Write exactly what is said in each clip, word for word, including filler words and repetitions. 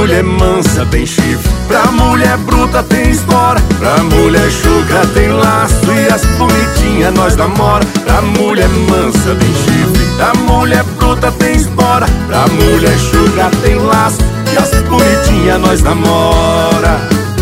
mulher mansa tem chifre, pra mulher bruta tem espora, pra mulher chucra tem laço e as bonitinhas nós namora. Pra mulher mansa tem chifre, pra mulher bruta tem espora, pra mulher chucra tem laço e as bonitinhas nós namora.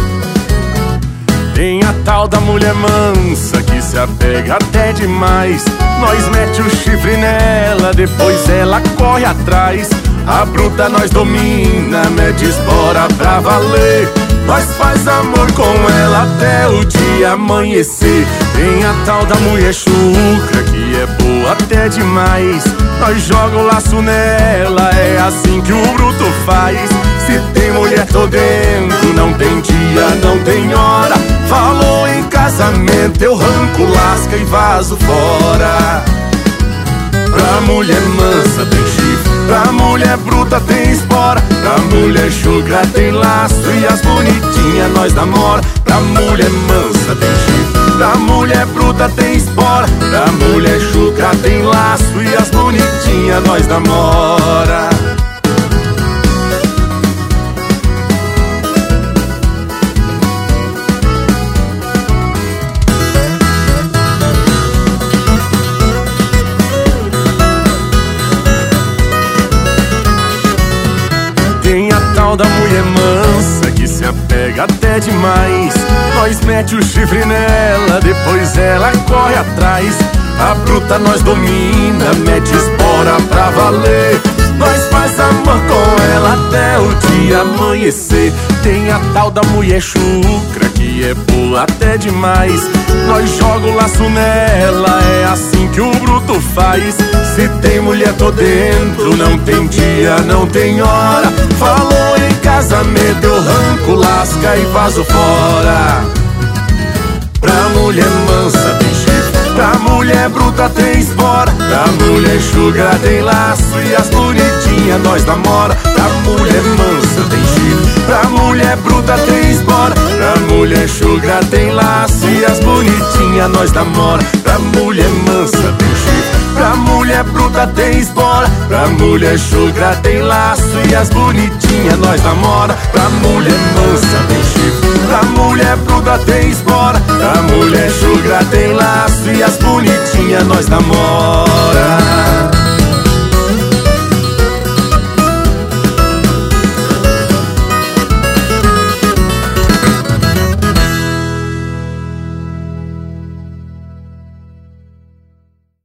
Tem a tal da mulher mansa que se apega até demais. Nós mete o chifre nela, depois ela corre atrás. A bruta nós domina, mete espora pra valer. Nós faz amor com ela até o dia amanhecer. Tem a tal da mulher chucra que é boa até demais. Nós joga o laço nela, é assim que o bruto faz. Se tem mulher tô dentro, não tem dia, não tem hora. Falou em casamento, eu arranco, lasca e vazo fora. Pra mulher mansa tem chifre, pra mulher bruta tem espora, pra mulher chucra tem laço e as bonitinhas nós namora. Pra mulher mansa tem chifre, pra mulher bruta tem espora, pra mulher chucra tem laço e as bonitinhas nós namora. Tem a tal da mulher mansa que se apega até demais. Nós mete o chifre nela, depois ela corre atrás. A bruta nós domina, mete espora pra valer. Nós faz amor com ela até o dia amanhecer. Tem a tal da mulher chucra que é boa até demais. Nós joga o laço nela, é assim que o bruto faz. Se tem mulher tô dentro, não tem dia, não tem hora. Falou em casamento, eu arranco, lasca e vazo fora. Pra mulher mansa tem chifre, pra mulher bruta tem espora, pra mulher chucra tem laço e as bonitinhas nós namora. Pra mulher mansa tem chifre, pra mulher bruta tem espora, pra mulher chucra tem laço e as bonitinhas nós namora. Pra mulher mansa tem chifre, pra mulher bruta tem espora, pra mulher chucra tem laço e as bonitinhas nós namora. Pra mulher mansa tem chifre, pra mulher bruta tem espora, pra mulher chucra tem laço e as bonitinhas nós namora.